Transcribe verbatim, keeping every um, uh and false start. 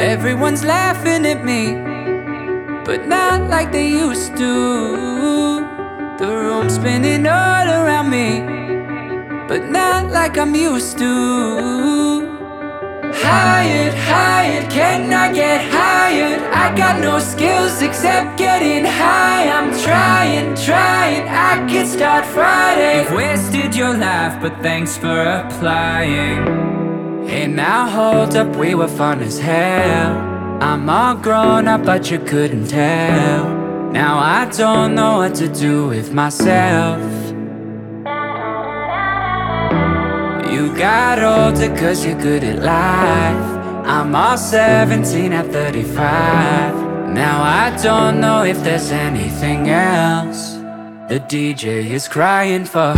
Everyone's laughing at me, but not like they used to. The room's spinning all around me, but not like I'm used to. Hired, hired, can I get hired? I got no skills except getting high. I'm trying, trying, I could start Friday. You've wasted your life, but thanks for applying. Hey now hold up, we were fun as hell. I'm all grown up, but you couldn't tell. Now I don't know what to do with myself. You got older cause you're good at life. I'm all seventeen at thirty-five. Now I don't know if there's anything else. The D J is crying for